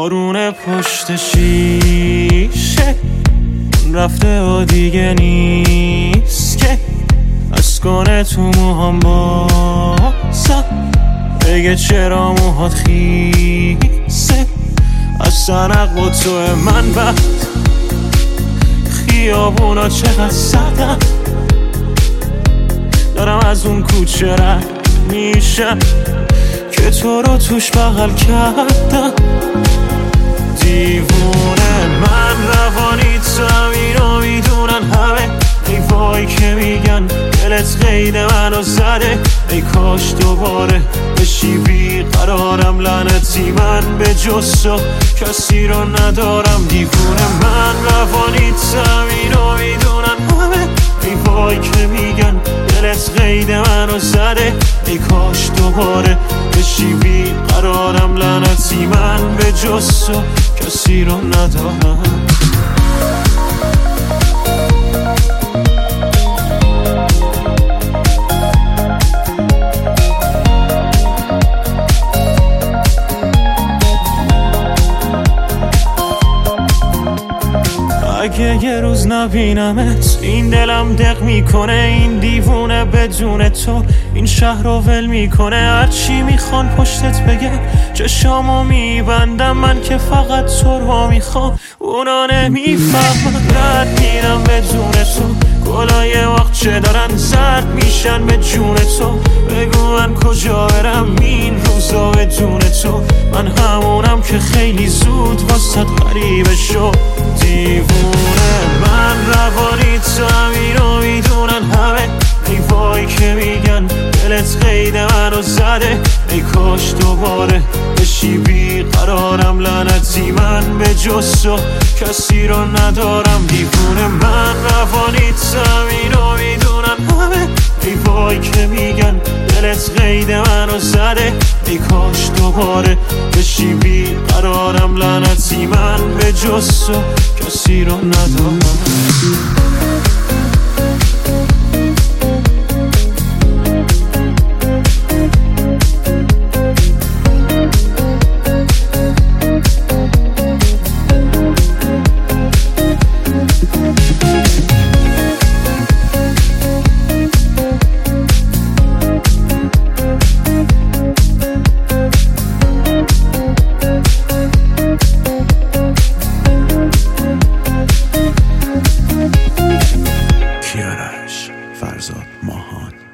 بارون پشت شیشه رفته و دیگه نیست که از کنه تو موهام بازم بگه چرا موهات خیسه از سرق و تو من بعد خیابونا چقدر سردم دارم از اون کوچه رد میشم که تو رو توش بغل کردم دیوونه من روانی تو اینو میدونن همه ای وای که میگن دلت قید منو زده ای کاش دوباره بشی بیقرارم لعنتی من به جز تو کسی رو ندارم دیوونه من روانی تو اینو میدونن همه ای وای که میگن دلت قید منو زده ای کاش دوباره بشی بیقرارم لعنتی من به جز تو کسی رو ندارم اگه یه روز نبینمت این دلم دق میکنه این دیوونه بدون تو این شهر رو ول میکنه هرچی میخوان پشتت بگه چشامو میبندم من که فقط تو رو میخوام اونا نمیفهمن رد میرم بدون تو گلای وقت چه دارن زرد میشن به جون تو بگو من کجا برم این روزا بدون تو من همونم که خیلی زود واسط غریبه شد دیوونه من روانی تو همینو میدونن همه ای وای که میگن دلت قید منو زده ای کاش دوباره بشی بیقرارم لعنتی من به جز تو کسی رو ندارم دیوونه من روانی تو همینو میدونن همه ای وای که میگن دلت قید منو زده ای کاش دوباره بشی بیقرارم لعنتی من به جز تو کسی رو ندارم فرزاد ماهان